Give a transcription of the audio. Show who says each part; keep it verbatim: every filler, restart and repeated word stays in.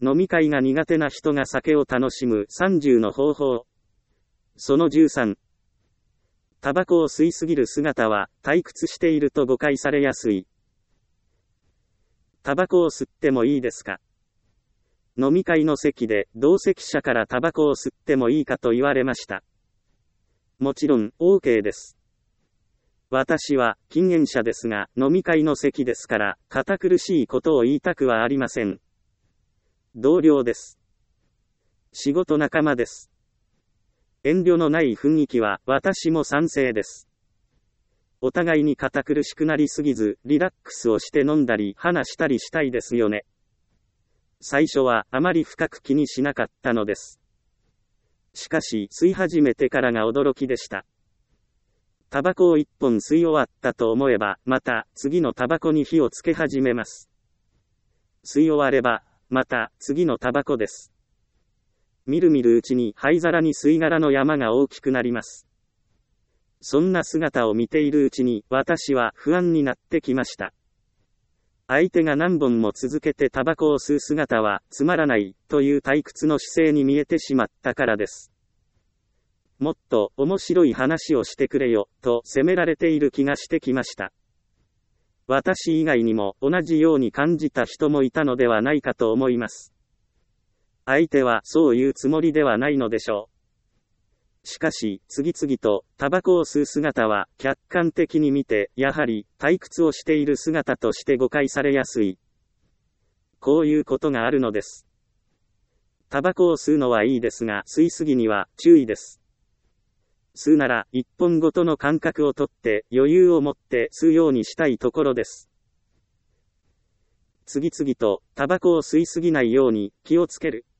Speaker 1: 飲み会が苦手な人が酒を楽しむさんじゅうの方法。そのじゅうさん。タバコを吸いすぎる姿は退屈していると誤解されやすい。タバコを吸ってもいいですか？飲み会の席で同席者からタバコを吸ってもいいかと言われました。もちろん オーケー です。私は禁煙者ですが、飲み会の席ですから堅苦しいことを言いたくはありません。同僚です。仕事仲間です。遠慮のない雰囲気は私も賛成です。お互いに堅苦しくなりすぎず、リラックスをして飲んだり話したりしたいですよね。最初はあまり深く気にしなかったのです。しかし吸い始めてからが驚きでした。タバコを一本吸い終わったと思えば、また次のタバコに火をつけ始めます。吸い終われば、また次のタバコです。みるみるうちに灰皿に吸い殻の山が大きくなります。そんな姿を見ているうちに私は不安になってきました。相手が何本も続けてタバコを吸う姿はつまらないという退屈の姿勢に見えてしまったからです。もっと面白い話をしてくれよと責められている気がしてきました。私以外にも同じように感じた人もいたのではないかと思います。相手はそういうつもりではないのでしょう。しかし、次々とタバコを吸う姿は客観的に見て、やはり退屈をしている姿として誤解されやすい。こういうことがあるのです。タバコを吸うのはいいですが、吸いすぎには注意です。吸うなら一本ごとの間隔をとって余裕を持って吸うようにしたいところです。次々とタバコを吸いすぎないように気をつける。